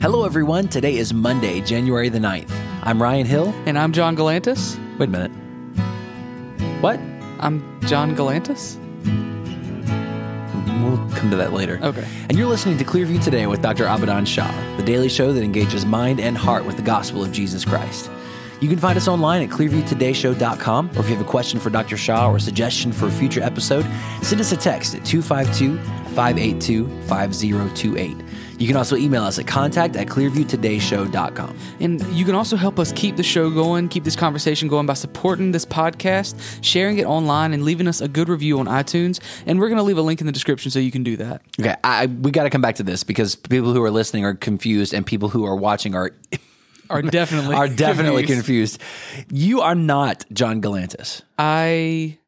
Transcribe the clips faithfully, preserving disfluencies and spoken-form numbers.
Hello, everyone. Today is Monday, January the ninth. I'm Ryan Hill. And I'm John Galantis. Wait a minute. What? I'm John Galantis. We'll come to that later. Okay. And you're listening to Clearview Today with Doctor Abadan Shah, the daily show that engages mind and heart with the gospel of Jesus Christ. You can find us online at clearview today show dot com, or if you have a question for Doctor Shah or a suggestion for a future episode, send us a text at two five two, five eight two, five zero two eight. You can also email us at contact at clearview today show dot com. And you can also help us keep the show going, keep this conversation going by supporting this podcast, sharing it online, and leaving us a good review on iTunes. And we're going to leave a link in the description so you can do that. Okay, I, we got to come back to this because people who are listening are confused and people who are watching are... Are definitely are definitely confused. confused. You are not John Galantis. I,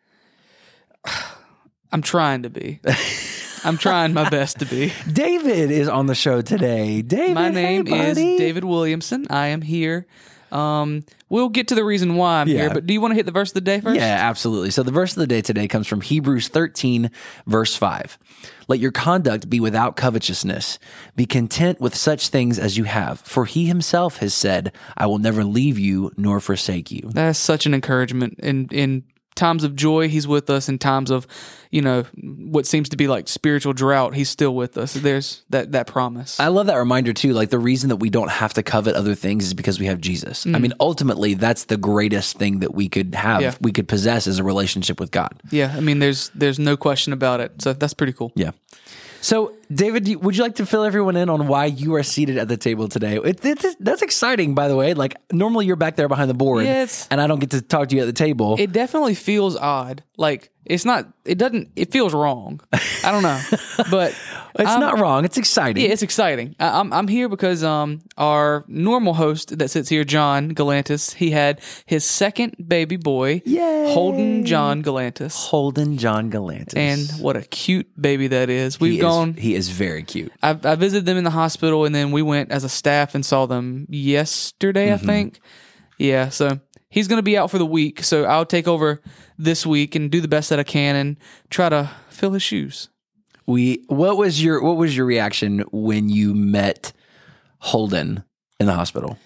I'm trying to be. I'm trying my best to be. David is on the show today. David, my name hey, is David Williamson. I am here. Um, we'll get to the reason why I'm yeah. here, but do you want to hit the verse of the day first? Yeah, absolutely. So the verse of the day today comes from Hebrews thirteen, verse five. Let your conduct be without covetousness. Be content with such things as you have. For he himself has said, I will never leave you nor forsake you. That's such an encouragement. In in times of joy, he's with us. In times of, you know, what seems to be like spiritual drought, he's still with us. There's that that promise. I love that reminder too. Like the reason that we don't have to covet other things is because we have Jesus. Mm. I mean, ultimately, that's the greatest thing that we could have, yeah. we could possess is a relationship with God. Yeah, I mean, there's there's no question about it. So that's pretty cool. Yeah. So, David, would you like to fill everyone in on why you are seated at the table today? It, it, it, that's exciting, by the way. Like, normally you're back there behind the board, yeah, and I don't get to talk to you at the table. It definitely feels odd. Like, it's not, it doesn't, it feels wrong. I don't know. But it's I'm, not wrong. It's exciting. Yeah, it's exciting. I, I'm I'm here because um our normal host that sits here, John Galantis, he had his second baby boy, Yay. Holden John Galantis. Holden John Galantis. And what a cute baby that is. We've he gone. Is, he is very cute. I, I visited them in the hospital, and then we went as a staff and saw them yesterday, mm-hmm. I think. Yeah, so he's going to be out for the week, so I'll take over this week and do the best that I can and try to fill his shoes. We what was your what was your reaction when you met Holden in the hospital?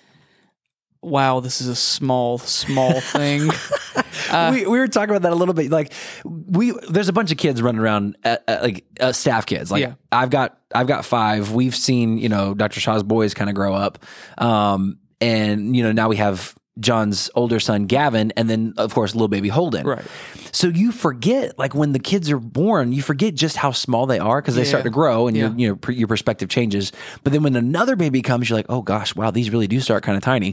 Wow, this is a small, small thing. uh, we we were talking about that a little bit. Like we, there's a bunch of kids running around, at, at, like uh, staff kids. Like yeah. I've got I've got five. We've seen you know Doctor Shah's boys kind of grow up, um, and you know now we have John's older son, Gavin, and then, of course, little baby Holden. Right. So you forget, like, when the kids are born, you forget just how small they are because they yeah. start to grow and yeah. your, you know, per, your perspective changes. But then when another baby comes, you're like, oh, gosh, wow, these really do start kind of tiny.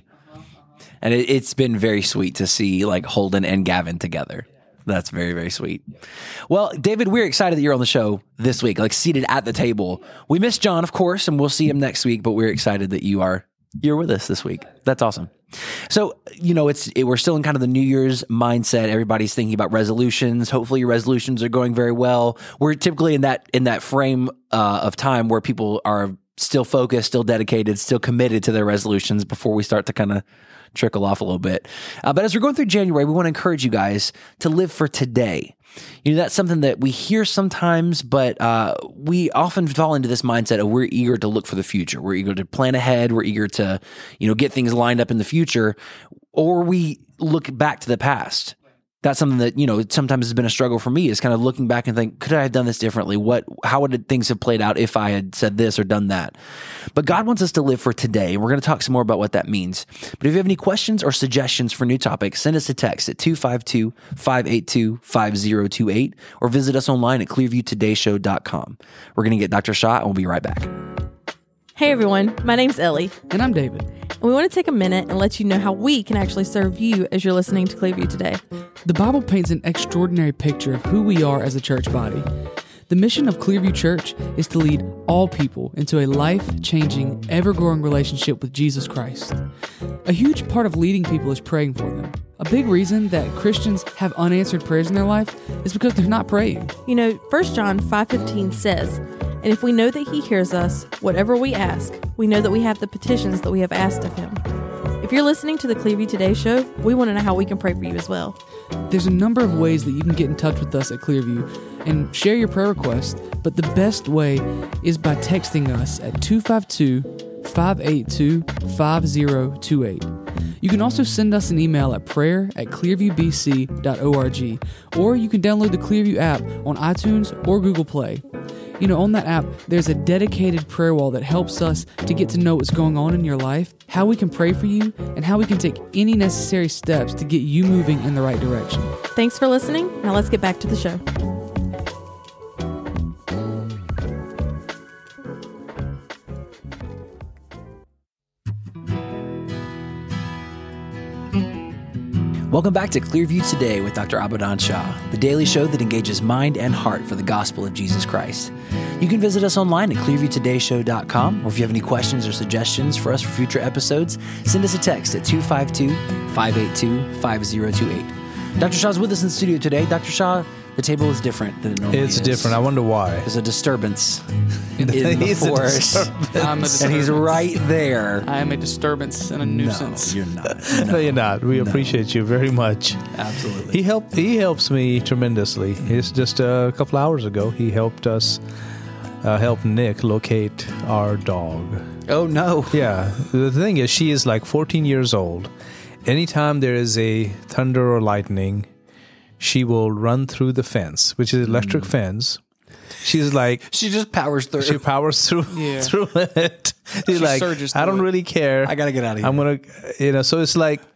And it, it's been very sweet to see, like, Holden and Gavin together. That's very, very sweet. Well, David, we're excited that you're on the show this week, like, seated at the table. We miss John, of course, and we'll see him next week, but we're excited that you are you're with us this week. That's awesome. So, you know, it's it, we're still in kind of the New Year's mindset. Everybody's thinking about resolutions. Hopefully your resolutions are going very well. We're typically in that in that frame uh, of time where people are still focused, still dedicated, still committed to their resolutions before we start to kind of trickle off a little bit. Uh, but as we're going through January, we want to encourage you guys to live for today. You know, that's something that we hear sometimes, but uh, we often fall into this mindset of we're eager to look for the future. We're eager to plan ahead. We're eager to, you know, get things lined up in the future, or we look back to the past. That's something that, you know, sometimes has been a struggle for me is kind of looking back and think, could I have done this differently? What, how would things have played out if I had said this or done that? But God wants us to live for today, and we're going to talk some more about what that means. But if you have any questions or suggestions for new topics, send us a text at two five two, five eight two, five zero two eight or visit us online at clearview today show dot com. We're going to get Doctor Shah, and we'll be right back. Hey everyone, my name's Ellie. And I'm David. And we want to take a minute and let you know how we can actually serve you as you're listening to Clearview Today. The Bible paints an extraordinary picture of who we are as a church body. The mission of Clearview Church is to lead all people into a life-changing, ever-growing relationship with Jesus Christ. A huge part of leading people is praying for them. A big reason that Christians have unanswered prayers in their life is because they're not praying. You know, First John five fifteen says, "And if we know that he hears us, whatever we ask, we know that we have the petitions that we have asked of him." If you're listening to the Clearview Today show, we want to know how we can pray for you as well. There's a number of ways that you can get in touch with us at Clearview and share your prayer requests, but the best way is by texting us at two five two, five eight two, five zero two eight. You can also send us an email at prayer at clearview b c dot org, or you can download the Clearview app on iTunes or Google Play. You know, on that app, there's a dedicated prayer wall that helps us to get to know what's going on in your life, how we can pray for you, and how we can take any necessary steps to get you moving in the right direction. Thanks for listening. Now let's get back to the show. Welcome back to Clearview Today with Doctor Abadan Shah, the daily show that engages mind and heart for the gospel of Jesus Christ. You can visit us online at clearview today show dot com, or if you have any questions or suggestions for us for future episodes, send us a text at two five two, five eight two, five zero two eight. Doctor Shah's with us in the studio today. Doctor Shah, the table is different than it normally It's is. different. I wonder why. There's a disturbance in the He's a force, disturbance. I'm a and he's disturbance. right there. I am a disturbance and a nuisance. No, you're not. No, you're not. We appreciate you very much. Absolutely. He helped. He helps me tremendously. It's just a couple hours ago. He helped us uh, help Nick locate our dog. Oh, no. Yeah. The thing is, she is like fourteen years old. Anytime there is a thunder or lightning, she will run through the fence, which is electric mm. fence. She's like, She just powers through. she powers through Yeah. through it. She's She like, surges I don't through it. really care. I got to get out of here. I'm gonna, you know. So it's like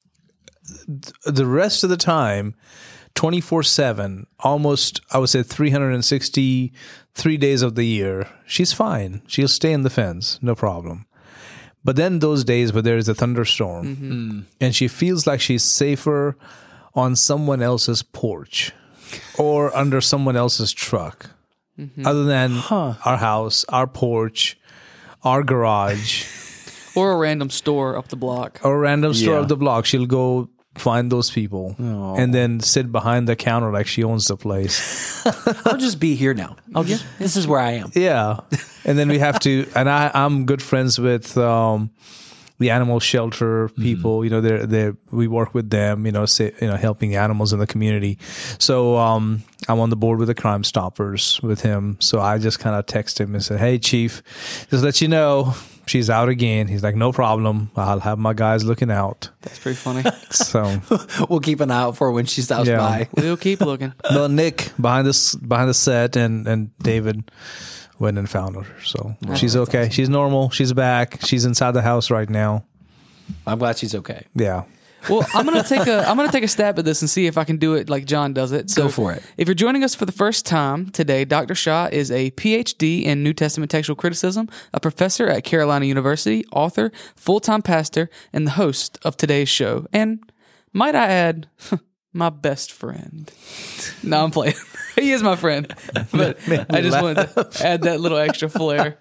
th- the rest of the time, twenty-four seven, almost I would say three hundred sixty-three days of the year, she's fine. She'll stay in the fence, no problem. But then those days where there is a thunderstorm, Mm-hmm. and she feels like she's safer on someone else's porch or under someone else's truck, Mm-hmm. other than our house, our porch, our garage. Or a random store up the block. Or a random store Yeah. of the block. She'll go find those people Aw. and then sit behind the counter like she owns the place. I'll just be here now. I'll just, this is where I am. Yeah. And then we have to, and I, I'm good friends with um, the animal shelter people. Mm-hmm. You know, they're, they're, we work with them, you know, say, you know, helping the animals in the community. So um, I'm on the board with the Crime Stoppers with him. So I just kind of text him and said, hey, Chief, just let you know, she's out again. He's like, no problem. I'll have my guys looking out. That's pretty funny. So, We'll keep an eye out for her when she stops Yeah. by. We'll keep looking. no, Nick behind this behind the set, and and David went and found her. So she's okay. She's normal. She's back. She's inside the house right now. I'm glad she's okay. Yeah. Well, I'm gonna take a I'm gonna take a stab at this and see if I can do it like John does it. So Go for it. If you're joining us for the first time today, Doctor Shah is a P H D in New Testament textual criticism, a professor at Carolina University, author, full-time pastor, and the host of today's show. And might I add, my best friend. No, I'm playing. He is my friend, but I just wanted to add that little extra flair.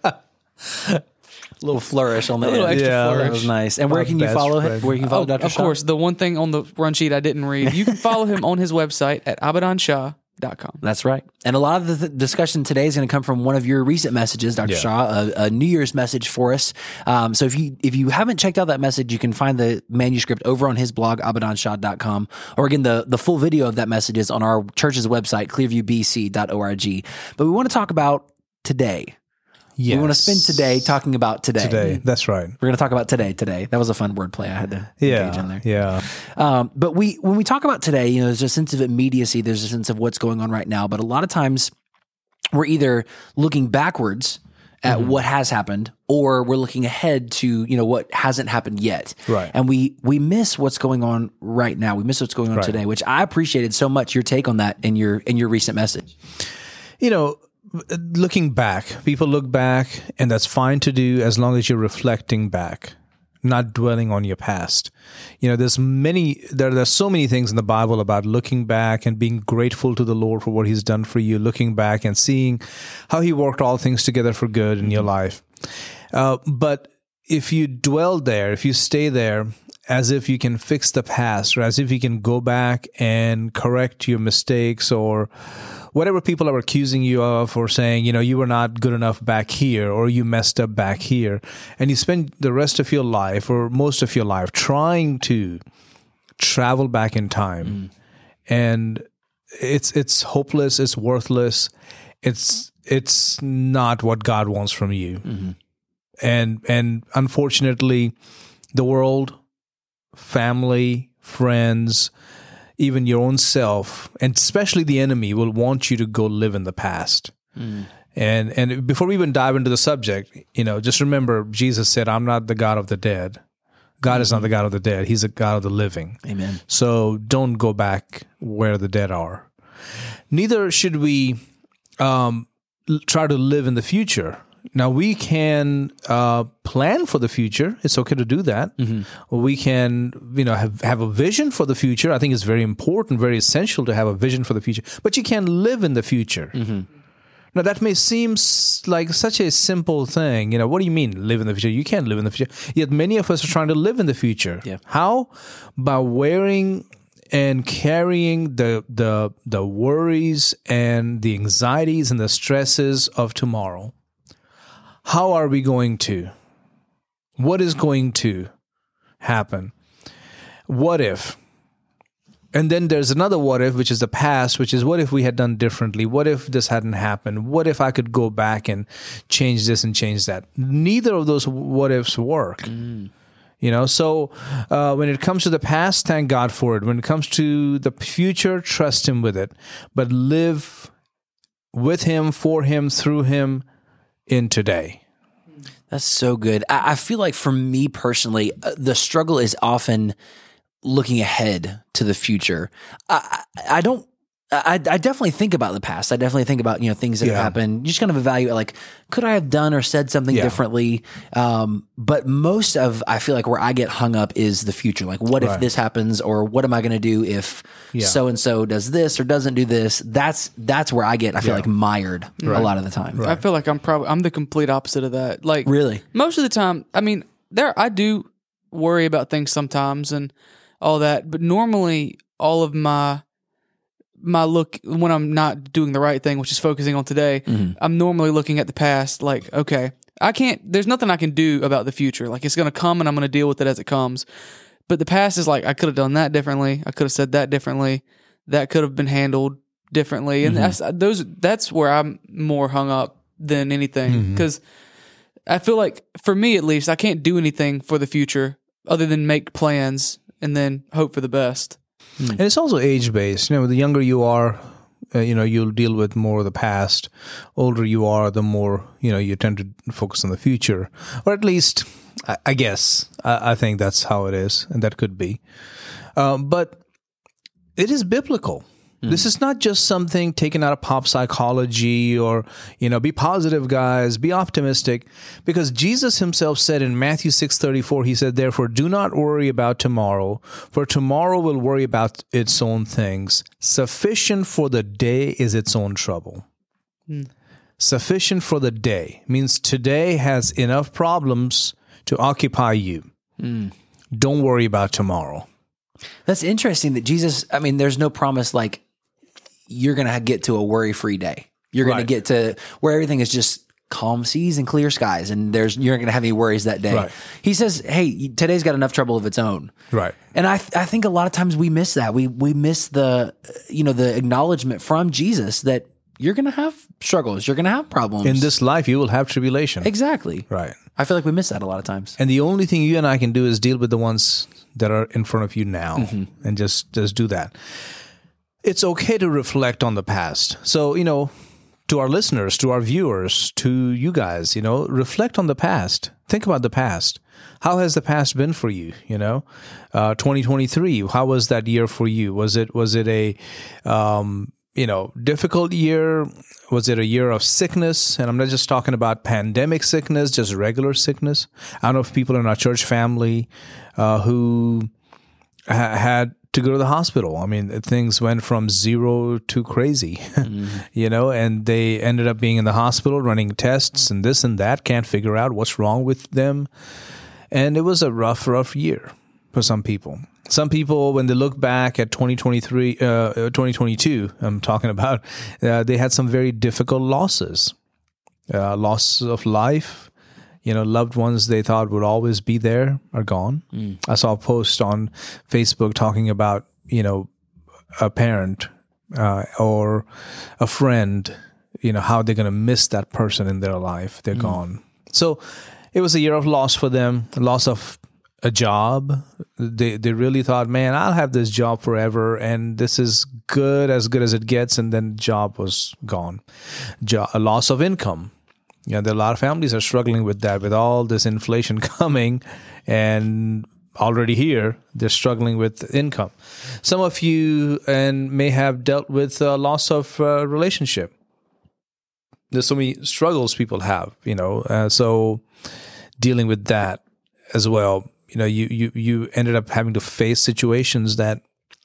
A little flourish on the A little end. extra Yeah. flourish. That was nice. And where My can you best follow him? friend. Where you can follow Oh, Doctor of Shah? course, the one thing on the run sheet I didn't read. You can follow him on his website at abadan shah dot com. That's right. And a lot of the th- discussion today is going to come from one of your recent messages, Doctor Yeah. Shah, a, a New Year's message for us. Um, so if you if you haven't checked out that message, you can find the manuscript over on his blog, abadan shah dot com. Or again, the, the full video of that message is on our church's website, clearview b c dot org. But we want to talk about today. Yes. We want to spend today talking about today. Today. That's right. We're going to talk about today, today. That was a fun wordplay I had to engage in Yeah. there. Yeah. Um, but we, when we talk about today, you know, there's a sense of immediacy. There's a sense of what's going on right now. But a lot of times we're either looking backwards at Mm-hmm. what has happened, or we're looking ahead to, you know, what hasn't happened yet. Right. And we, we miss what's going on right now. We miss what's going on Right. today, which I appreciated so much your take on that in your, in your recent message. You know, looking back, people look back, and that's fine to do as long as you're reflecting back, not dwelling on your past. You know, there's many, there, there's so many things in the Bible about looking back and being grateful to the Lord for what He's done for you, looking back and seeing how He worked all things together for good in your life. Uh, but if you dwell there, if you stay there, as if you can fix the past, or as if you can go back and correct your mistakes, or whatever people are accusing you of, or saying, you know, you were not good enough back here, or you messed up back here, and you spend the rest of your life, or most of your life, trying to travel back in time, mm. and it's it's hopeless, it's worthless, it's it's not what God wants from you. Mm-hmm. and and unfortunately, the world, family, friends, even your own self, and especially the enemy, will want you to go live in the past. Mm. And and before we even dive into the subject, you know, just remember Jesus said, "I'm not the God of the dead. God mm-hmm. is not the God of the dead. He's the God of the living." Amen. So don't go back where the dead are. Neither should we um, try to live in the future. Now, we can uh, plan for the future. It's okay to do that. Mm-hmm. We can, you know, have, have a vision for the future. I think it's very important, very essential to have a vision for the future. But you can live in the future. Mm-hmm. Now, that may seem like such a simple thing. You know, what do you mean, live in the future? You can't live in the future. Yet many of us are trying to live in the future. Yeah. How? By wearing and carrying the the the worries and the anxieties and the stresses of tomorrow. How are we going to? What is going to happen? What if? And then there's another what if, which is the past, which is what if we had done differently? What if this hadn't happened? What if I could go back and change this and change that? Neither of those what ifs work. Mm. You know, so uh, when it comes to the past, thank God for it. When it comes to the future, trust Him with it. But live with Him, for Him, through Him, in today. That's so good. I, I feel like for me personally, uh, the struggle is often looking ahead to the future. I, I, I don't, I, I definitely think about the past. I definitely think about, you know, things that yeah. have happened. You just kind of evaluate, like, could I have done or said something yeah. differently? Um, but most of, I feel like where I get hung up is the future. Like, what right. if this happens, or what am I going to do if yeah. so-and-so does this or doesn't do this? That's, that's where I get, I feel yeah. like mired right. a lot of the time. Right. I feel like I'm probably, I'm the complete opposite of that. Like, really? Most of the time, I mean, there, I do worry about things sometimes and all that, but normally all of my, my look when I'm not doing the right thing, which is focusing on today, mm-hmm. I'm normally looking at the past like, okay, I can't, there's nothing I can do about the future. Like, it's going to come and I'm going to deal with it as it comes. But the past is like, I could have done that differently. I could have said that differently. That could have been handled differently. And mm-hmm. that's, those, that's where I'm more hung up than anything. Because mm-hmm. I feel like, for me at least, I can't do anything for the future other than make plans and then hope for the best. And it's also age-based. You know, the younger you are, uh, you know, you'll deal with more of the past. Older you are, the more, you know, you tend to focus on the future. Or at least, I, I guess, I, I think that's how it is, and that could be. Um, but it is biblical. Mm. This is not just something taken out of pop psychology or, you know, be positive, guys, be optimistic. Because Jesus himself said in Matthew six thirty-four, he said, "Therefore, do not worry about tomorrow, for tomorrow will worry about its own things. Sufficient for the day is its own trouble." Mm. Sufficient for the day means today has enough problems to occupy you. Mm. Don't worry about tomorrow. That's interesting that Jesus, I mean, there's no promise like, you're going to get to a worry-free day. You're going right. to get to where everything is just calm seas and clear skies, and there's you're not going to have any worries that day. Right. He says, "Hey, today's got enough trouble of its own." Right. And I I think a lot of times we miss that. We we miss the you know the acknowledgement from Jesus that you're going to have struggles, you're going to have problems in this life. You will have tribulation. Exactly. Right. I feel like we miss that a lot of times. And the only thing you and I can do is deal with the ones that are in front of you now, mm-hmm. and just just do that. It's okay to reflect on the past. So, you know, to our listeners, to our viewers, to you guys, you know, reflect on the past. Think about the past. How has the past been for you? You know, uh, twenty twenty-three, how was that year for you? Was it, was it a, um, you know, difficult year? Was it a year of sickness? And I'm not just talking about pandemic sickness, just regular sickness. I don't know if people in our church family uh, who ha- had to go to the hospital. I mean, things went from zero to crazy, mm-hmm. you know, and they ended up being in the hospital running tests and this and that, can't figure out what's wrong with them. And it was a rough, rough year for some people. Some people, when they look back at twenty twenty-three, uh, twenty twenty-two, I'm talking about, uh, they had some very difficult losses, uh, loss of life. You know, loved ones they thought would always be there are gone. Mm. I saw a post on Facebook talking about, you know, a parent uh, or a friend, you know, how they're going to miss that person in their life. They're mm. gone. So it was a year of loss for them, loss of a job. They they really thought, man, I'll have this job forever, and this is good, as good as it gets. And then job was gone. Jo- a loss of income. You know, there are a lot of families are struggling with that, with all this inflation coming, and already here, they're struggling with income. Some of you and may have dealt with uh, loss of uh, relationship. There's so many struggles people have, you know, uh, so dealing with that as well. You know, you, you, you ended up having to face situations that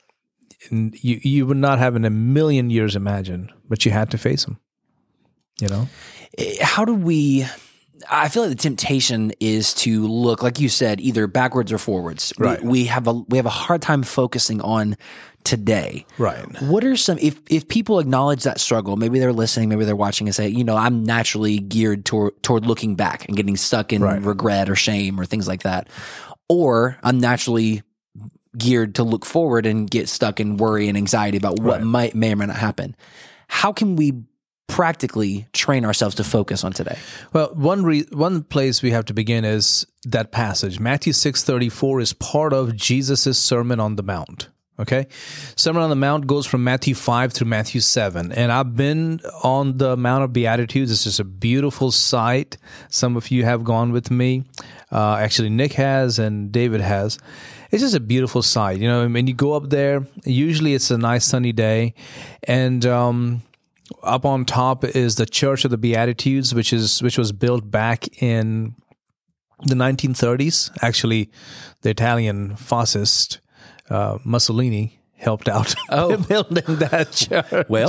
you you would not have in a million years imagined, but you had to face them, you know? How do we... I feel like the temptation is to look, like you said, either backwards or forwards. Right. We, we have a we have a hard time focusing on today. Right. What are some, if if people acknowledge that struggle, maybe they're listening, maybe they're watching and say, you know, I'm naturally geared toward toward looking back and getting stuck in Right. regret or shame or things like that, or I'm naturally geared to look forward and get stuck in worry and anxiety about what Right. might may or may not happen. How can we practically train ourselves to focus on today? Well, one re- one place we have to begin is that passage. Matthew six thirty-four is part of Jesus' Sermon on the Mount. Okay? Sermon on the Mount goes from Matthew five through Matthew seven. And I've been on the Mount of Beatitudes. It's just a beautiful sight. Some of you have gone with me. Uh, actually, Nick has and David has. It's just a beautiful sight. You know, I mean, you go up there, usually it's a nice sunny day, and um up on top is the Church of the Beatitudes, which is which was built back in the nineteen thirties. Actually, the Italian fascist uh, Mussolini helped out Oh. building that church. Well,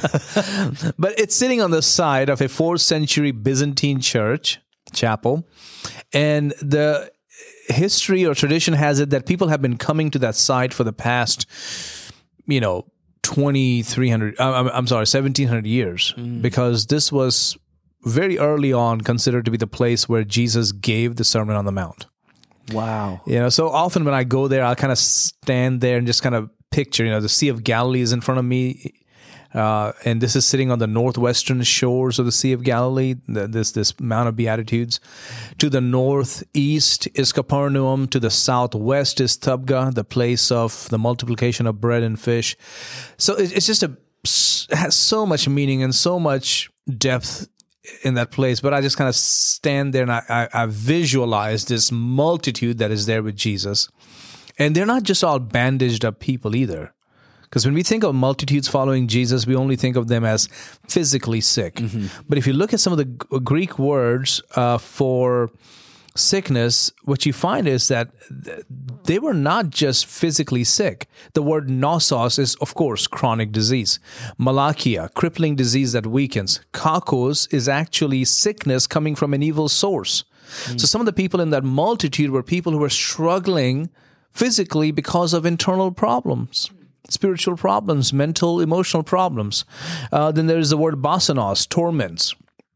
But it's sitting on the side of a fourth century Byzantine church chapel, and the history or tradition has it that people have been coming to that site for the past, you know, twenty-three hundred, I'm, I'm sorry, seventeen hundred years, because this was very early on considered to be the place where Jesus gave the Sermon on the Mount. wow. You know, so often when I go there, I'll kind of stand there and just kind of picture, you know, the Sea of Galilee is in front of me. Uh, and this is sitting on the northwestern shores of the Sea of Galilee, the, this this Mount of Beatitudes. To the northeast is Capernaum. To the southwest is Tabgha, the place of the multiplication of bread and fish. So it, it's just a has so much meaning and so much depth in that place. But I just kind of stand there and I, I, I visualize this multitude that is there with Jesus. And they're not just all bandaged up people either. Because when we think of multitudes following Jesus, we only think of them as physically sick. Mm-hmm. But if you look at some of the G- Greek words uh, for sickness, what you find is that th- they were not just physically sick. The word nosos is, of course, chronic disease. Malakia, crippling disease that weakens. Kakos is actually sickness coming from an evil source. Mm. So some of the people in that multitude were people who were struggling physically because of internal problems. Spiritual problems, mental, emotional problems. Uh, then there's the word basanos, torments.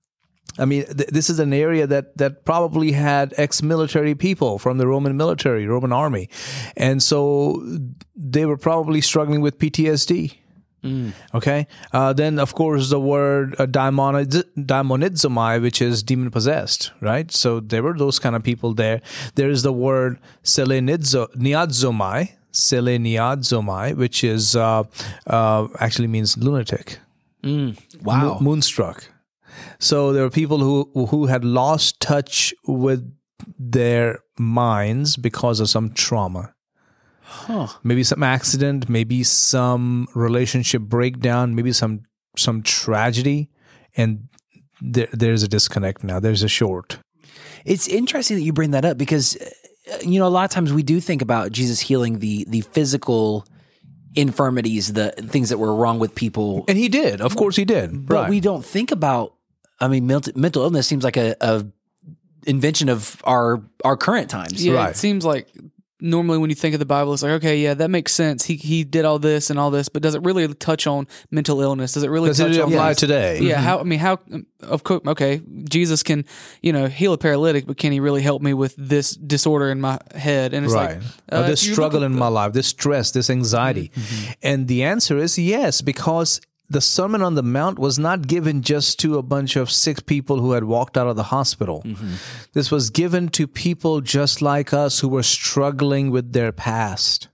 I mean, th- this is an area that that probably had ex-military people from the Roman military, Roman army. And so they were probably struggling with P T S D. Mm. Okay? Uh, then, of course, the word uh, daimoniz- daimonidzomai, which is demon-possessed, right? So there were those kind of people there. There's the word seleniadzomai, seleniadzomai, which is uh, uh, actually means lunatic. Mm. Wow. Mo- moonstruck. So there were people who who had lost touch with their minds because of some trauma. Huh. Maybe some accident, maybe some relationship breakdown, maybe some some tragedy, and there, there's a disconnect now. There's a short. It's interesting that you bring that up because, you know, a lot of times we do think about Jesus healing the the physical infirmities, the things that were wrong with people. And he did. Of course he did. But right. we don't think about, I mean, mental, mental illness seems like a, a invention of our our current times. Yeah, Right. it seems like normally when you think of the Bible, it's like, okay, yeah, that makes sense. He he did all this and all this, but does it really touch on mental illness? Does it really Does touch it on apply things? today? Yeah, how I mean, how of course, okay, Jesus can, you know, heal a paralytic, but can he really help me with this disorder in my head? And it's Right. like, or uh, this if you look struggle at in the- my life, this stress, this anxiety. And the answer is yes, because the Sermon on the Mount was not given just to a bunch of sick people who had walked out of the hospital. Mm-hmm. This was given to people just like us who were struggling with their past.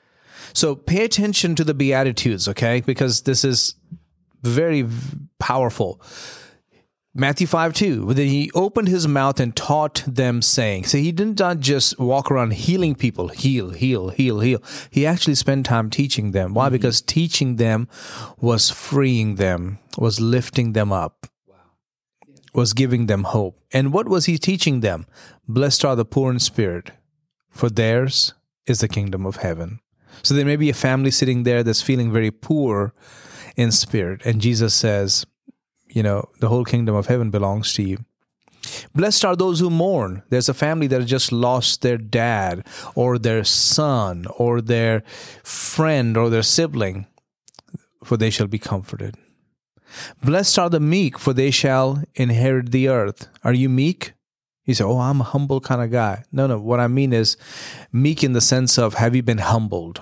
So pay attention to the Beatitudes, okay? Because this is very powerful. Matthew five two, then he opened his mouth and taught them, saying, so he did not just walk around healing people, heal, heal, heal, heal. He actually spent time teaching them. Why? Mm-hmm. Because teaching them was freeing them, was lifting them up, wow. yeah. was giving them hope. And what was he teaching them? Blessed are the poor in spirit, for theirs is the kingdom of heaven. So there may be a family sitting there that's feeling very poor in spirit. And Jesus says, you know, the whole kingdom of heaven belongs to you. Blessed are those who mourn. There's a family that has just lost their dad or their son or their friend or their sibling, for they shall be comforted. Blessed are the meek, for they shall inherit the earth. Are you meek? You say, oh, I'm a humble kind of guy. No, no. What I mean is meek in the sense of, have you been humbled?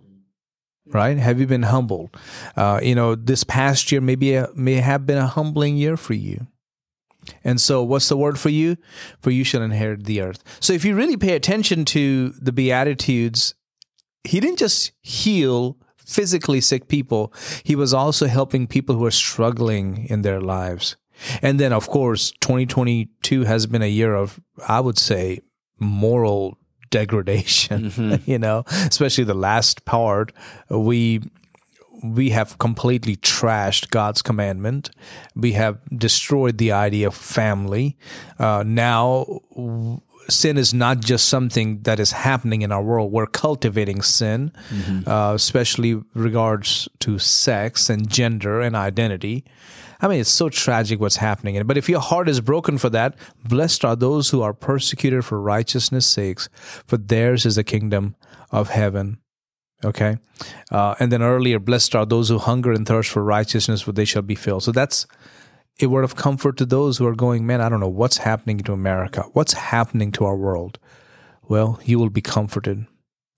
Right? Have you been humbled? Uh, you know, this past year maybe a, may have been a humbling year for you. And so what's the word for you? For you shall inherit the earth. So if you really pay attention to the Beatitudes, he didn't just heal physically sick people. He was also helping people who are struggling in their lives. And then, of course, twenty twenty-two has been a year of, I would say, moral degradation, mm-hmm. you know, especially the last part. We we have completely trashed God's commandment. We have destroyed the idea of family. Uh, now, w- sin is not just something that is happening in our world. We're cultivating sin, mm-hmm. uh, especially regards to sex and gender and identity. I mean, it's so tragic what's happening. But if your heart is broken for that, blessed are those who are persecuted for righteousness' sakes, for theirs is the kingdom of heaven. Okay? Uh, and then earlier, blessed are those who hunger and thirst for righteousness, for they shall be filled. So that's a word of comfort to those who are going, man, I don't know what's happening to America. What's happening to our world? Well, you will be comforted.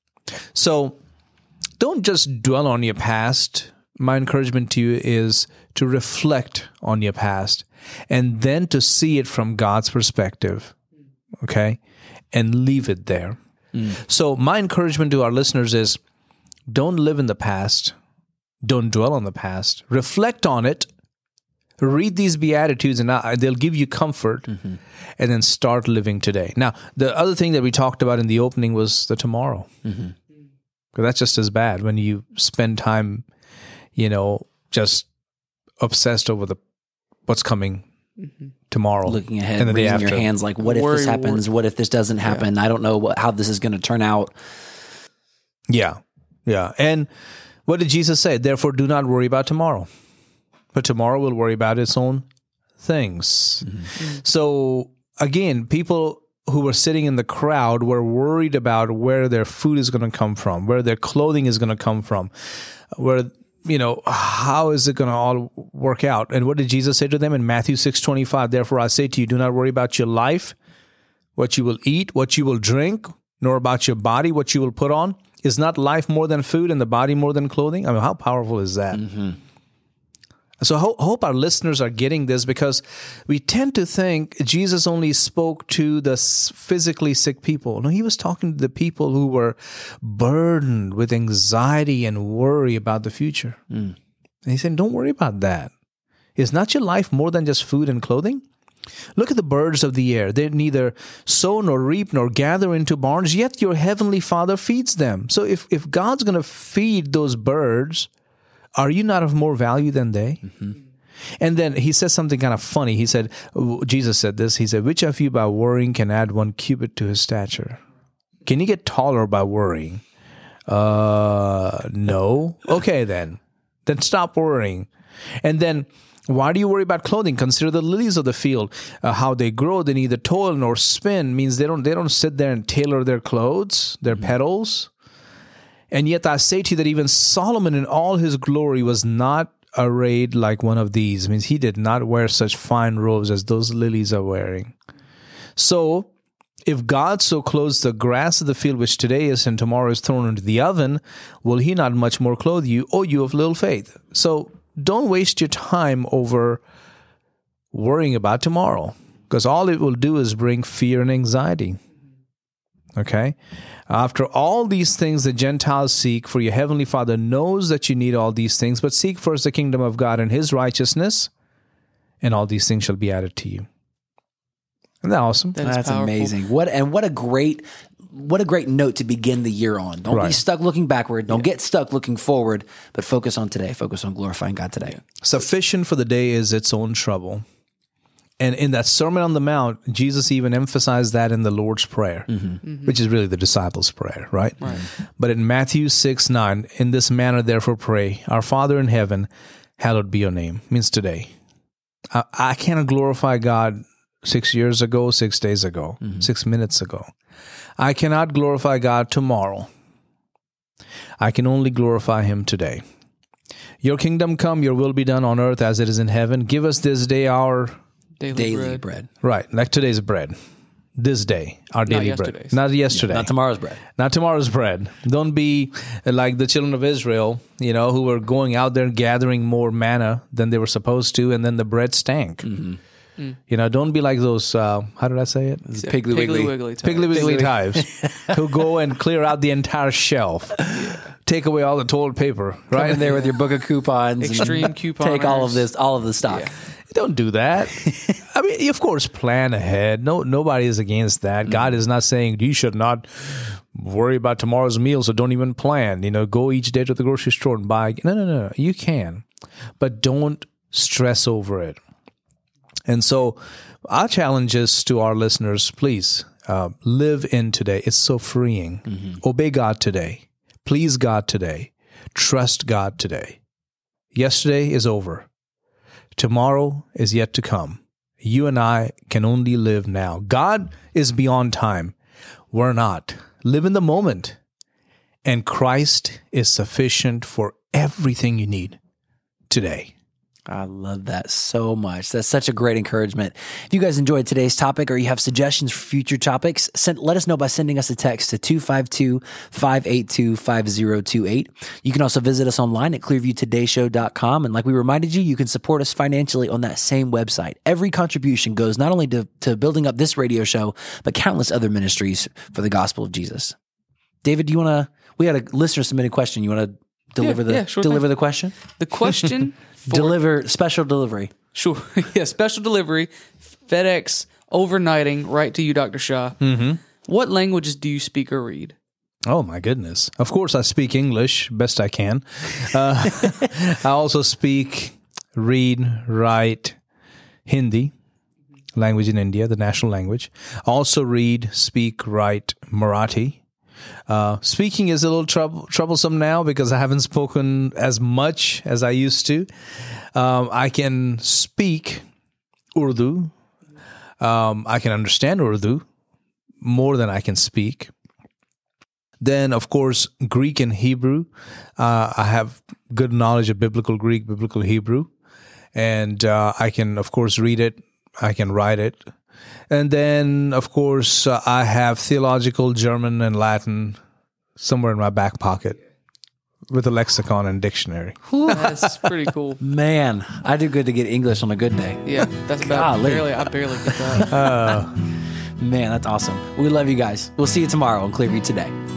So don't just dwell on your past. My encouragement to you is to reflect on your past and then to see it from God's perspective, okay, and leave it there. Mm. So my encouragement to our listeners is don't live in the past. Don't dwell on the past. Reflect on it. Read these Beatitudes and they'll give you comfort, mm-hmm. and then start living today. Now, the other thing that we talked about in the opening was the tomorrow. Mm-hmm. Because that's just as bad when you spend time, you know, just obsessed over the what's coming mm-hmm. tomorrow. Looking ahead, and the raising your hands like, what if worry, this happens? Worry. What if this doesn't happen? Yeah. I don't know what, how this is going to turn out. Yeah, yeah. And what did Jesus say? Therefore, do not worry about tomorrow. But tomorrow will worry about its own things. Mm-hmm. So again, people who were sitting in the crowd were worried about where their food is going to come from, where their clothing is going to come from, where, you know, how is it going to all work out? And what did Jesus say to them in Matthew six twenty-five? Therefore, I say to you, do not worry about your life, what you will eat, what you will drink, nor about your body, what you will put on. Is not life more than food and the body more than clothing? I mean, how powerful is that? Mm-hmm. So I ho- hope our listeners are getting this, because we tend to think Jesus only spoke to the physically sick people. No, he was talking to the people who were burdened with anxiety and worry about the future. Mm. And he said, don't worry about that. Is not your life more than just food and clothing? Look at the birds of the air. They neither sow nor reap nor gather into barns, yet your heavenly Father feeds them. So if, if God's going to feed those birds, are you not of more value than they? Mm-hmm. And then he says something kind of funny. He said, Jesus said this, he said, which of you by worrying can add one cubit to his stature? Can you get taller by worrying? Uh, no. Okay, then. Then stop worrying. And then, why do you worry about clothing? Consider the lilies of the field, uh, how they grow. They neither toil nor spin. Means they don't, they don't sit there and tailor their clothes, their mm-hmm. petals. And yet I say to you that even Solomon in all his glory was not arrayed like one of these. It means he did not wear such fine robes as those lilies are wearing. So, if God so clothes the grass of the field, which today is and tomorrow is thrown into the oven, will he not much more clothe you, O you of little faith? So, don't waste your time over worrying about tomorrow, because all it will do is bring fear and anxiety. Okay? After all these things the Gentiles seek, for your heavenly Father knows that you need all these things, but seek first the kingdom of God and his righteousness, and all these things shall be added to you. Isn't that awesome? That is That's powerful. amazing. What and what a great what a great note to begin the year on. Don't be Right. stuck looking backward. Don't get stuck looking forward, but focus on today. Focus on glorifying God today. Sufficient for the day is its own trouble. And in that Sermon on the Mount, Jesus even emphasized that in the Lord's Prayer, mm-hmm. which is really the disciples' prayer, right? right? But in Matthew six nine, in this manner therefore pray, our Father in heaven, hallowed be your name, means today. I, I cannot glorify God six years ago, six days ago, mm-hmm. six minutes ago. I cannot glorify God tomorrow. I can only glorify him today. Your kingdom come, your will be done on earth as it is in heaven. Give us this day our Daily, Daily bread. bread. Right, like today's bread. This day, our daily bread. yesterday's. Not yesterday. Not tomorrow's bread. Not tomorrow's bread. Don't be like the children of Israel, you know, who were going out there gathering more manna than they were supposed to, and then the bread stank. Mm-hmm. Mm. You know, don't be like those, uh, how did I say it? Piggly, Piggly Wiggly. Wiggly. type. Piggly Wiggly types who go and clear out the entire shelf, take away all the toilet paper, Right right? in there with your book of coupons. and Extreme Take all of couponers. this, all of the stock. Yeah. Don't do that. I mean, of course, plan ahead. No, nobody is against that. Mm. God is not saying you should not worry about tomorrow's meal, so don't even plan. You know, go each day to the grocery store and buy. No, no, no. You can, but don't stress over it. And so, our challenge is to our listeners: please uh, live in today. It's so freeing. Mm-hmm. Obey God today. Please God today. Trust God today. Yesterday is over. Tomorrow is yet to come. You and I can only live now. God is beyond time. We're not. Live in the moment. And Christ is sufficient for everything you need today. I love that so much. That's such a great encouragement. If you guys enjoyed today's topic or you have suggestions for future topics, send, let us know by sending us a text to two five two, five eight two, five zero two eight. You can also visit us online at clearview today show dot com. And like we reminded you, you can support us financially on that same website. Every contribution goes not only to, to building up this radio show, but countless other ministries for the gospel of Jesus. David, do you want to, we had a listener submitted question. You want to deliver Yeah, the yeah, sure deliver thing. the question? The question for Deliver special delivery. Sure. Yeah, special delivery, FedEx, overnighting, right to you, Doctor Shah. Mm-hmm. What languages do you speak or read? Oh, my goodness. Of course, I speak English best I can. Uh, I also speak, read, write Hindi, language in India, the national language. I also read, speak, write Marathi. Uh, speaking is a little trouble, troublesome now because I haven't spoken as much as I used to. Um, I can speak Urdu. Um, I can understand Urdu more than I can speak. Then, of course, Greek and Hebrew. Uh, I have good knowledge of biblical Greek, biblical Hebrew. And uh, I can, of course, read it. I can write it. And then, of course, uh, I have theological German and Latin somewhere in my back pocket with a lexicon and dictionary. That's pretty cool. Man, I do good to get English on a good day. Yeah, that's about Golly. barely. I barely get that. Man, that's awesome. We love you guys. We'll see you tomorrow on Clearview Today.